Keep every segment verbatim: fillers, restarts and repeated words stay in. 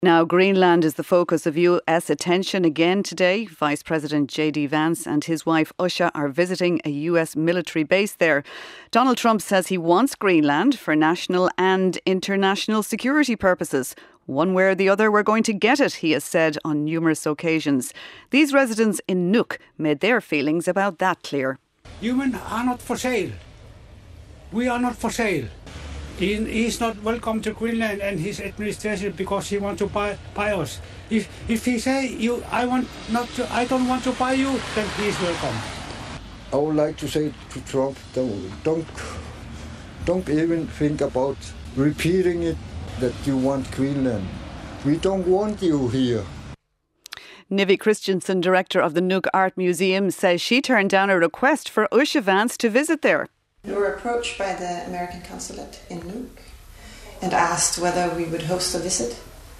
Now, Greenland is the focus of U S attention again today. Vice President J D Vance and his wife Usha are visiting a U S military base there. Donald Trump says he wants Greenland for national and international security purposes. One way or the other, we're going to get it, he has said on numerous occasions. These residents in Nuuk made their feelings about that clear. Humans are not for sale. We are not for sale. He is not welcome to Greenland and his administration because he wants to buy, buy us. If if he say you, I want not to, I don't want to buy you, then he is welcome. I would like to say to Trump, don't don't, don't even think about repeating it that you want Greenland. We don't want you here. Nivi Christensen, director of the Nuuk Art Museum, says she turned down a request for Usha Vance to visit there. We were approached by the American consulate in Nuuk and asked whether we would host a visit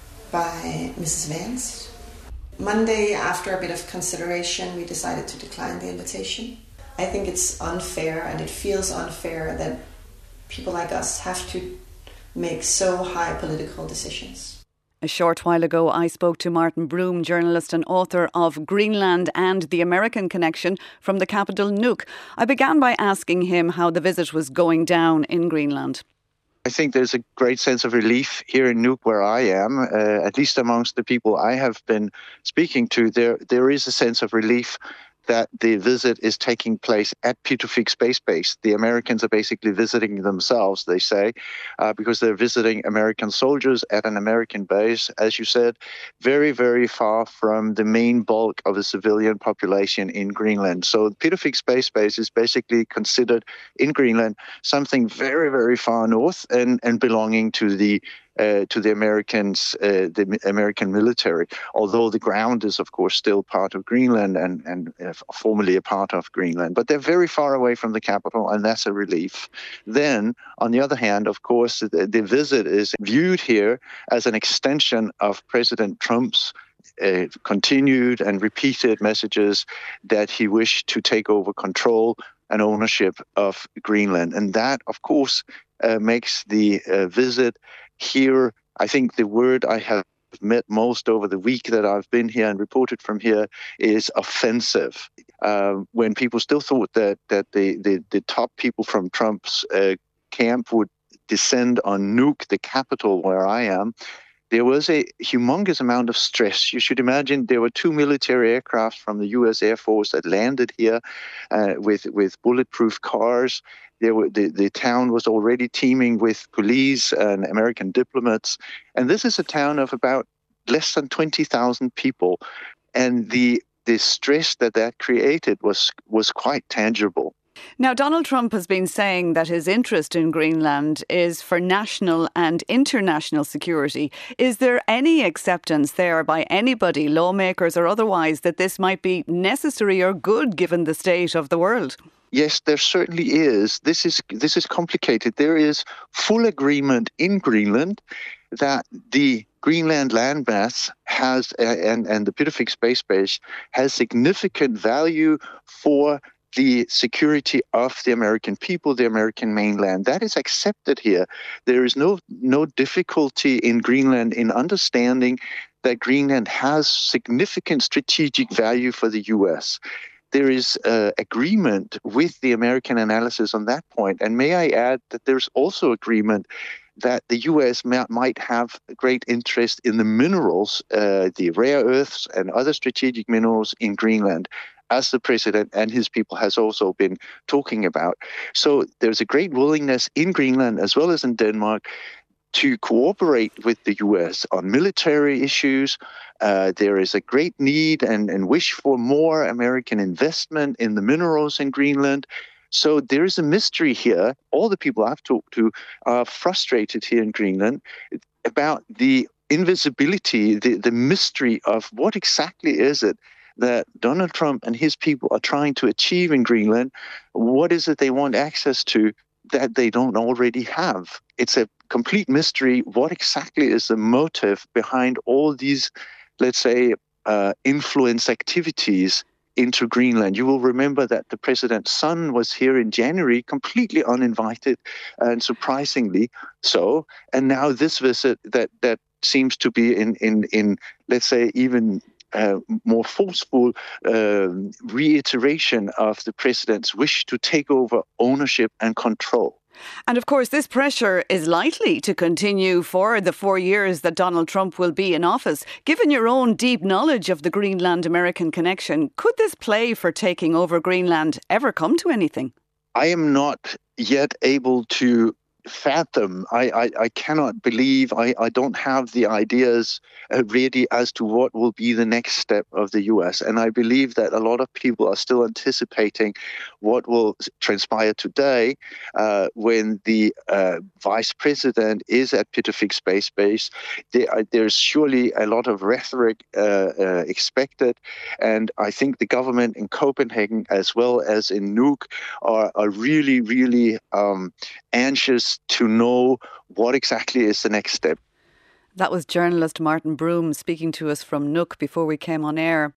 by Missus Vance. Monday, after a bit of consideration, we decided to decline the invitation. I think it's unfair, and it feels unfair that people like us have to make so high political decisions. A short while ago, I spoke to Martin Broom, journalist and author of Greenland and the American Connection from the capital Nuuk. I began by asking him how the visit was going down in Greenland. I think there's a great sense of relief here in Nuuk where I am, uh, at least amongst the people I have been speaking to. There, there is a sense of relief that the visit is taking place at Pitufik Space Base. The Americans are basically visiting themselves, they say, uh, because they're visiting American soldiers at an American base, as you said, very, very far from the main bulk of the civilian population in Greenland. So Pitufik Space Base is basically considered in Greenland something very, very far north and, and belonging to the Uh, to the Americans, uh, the American military, although the ground is, of course, still part of Greenland and, and uh, formerly a part of Greenland. But they're very far away from the capital, and that's a relief. Then, on the other hand, of course, the, the visit is viewed here as an extension of President Trump's uh, continued and repeated messages that he wished to take over control and ownership of Greenland. And that, of course, uh, makes the uh, visit here, I think the word I have met most over the week that I've been here and reported from here is offensive. Uh, when people still thought that that the, the, the top people from Trump's uh, camp would descend on Nuuk, the capital where I am, there was a humongous amount of stress. You should imagine there were two military aircraft from the U S Air Force that landed here uh, with, with bulletproof cars. There were, the, the town was already teeming with police and American diplomats. And this is a town of about less than twenty thousand people. And the the stress that that created was was quite tangible. Now, Donald Trump has been saying that his interest in Greenland is for national and international security. Is there any acceptance there by anybody, lawmakers or otherwise, that this might be necessary or good given the state of the world? Yes, there certainly is. This is this is complicated. There is full agreement in Greenland that the Greenland landmass has, and, and the Pitufik Space Base has significant value for the security of the American people, the American mainland. That is accepted here. There is no no difficulty in Greenland in understanding that Greenland has significant strategic value for the U S. There is uh, agreement with the American analysis on that point. And may I add that there's also agreement that the U S ma- might have a great interest in the minerals, uh, the rare earths and other strategic minerals in Greenland, as the president and his people has also been talking about. So there's a great willingness in Greenland as well as in Denmark to cooperate with the U S on military issues. Uh, there is a great need and, and wish for more American investment in the minerals in Greenland. So there is a mystery here. All the people I've talked to are frustrated here in Greenland about the invisibility, the, the mystery of what exactly is it that Donald Trump and his people are trying to achieve in Greenland. What is it they want access to that they don't already have? It's a complete mystery. What exactly is the motive behind all these, let's say, uh, influence activities into Greenland? You will remember that the president's son was here in January, completely uninvited and surprisingly so. And now this visit that that seems to be in, in, in let's say, even uh, more forceful uh, reiteration of the president's wish to take over ownership and control. And of course, this pressure is likely to continue for the four years that Donald Trump will be in office. Given your own deep knowledge of the Greenland-American connection, could this play for taking over Greenland ever come to anything? I am not yet able to fathom. I, I, I cannot believe, I, I don't have the ideas uh, ready as to what will be the next step of the U S. And I believe that a lot of people are still anticipating what will transpire today uh, when the uh, vice president is at Pittafik Space Base. There, there's surely a lot of rhetoric uh, uh, expected. And I think the government in Copenhagen, as well as in Nuuk, are, are really, really um, anxious to know what exactly is the next step. That was journalist Martin Broom speaking to us from Nuuk before we came on air.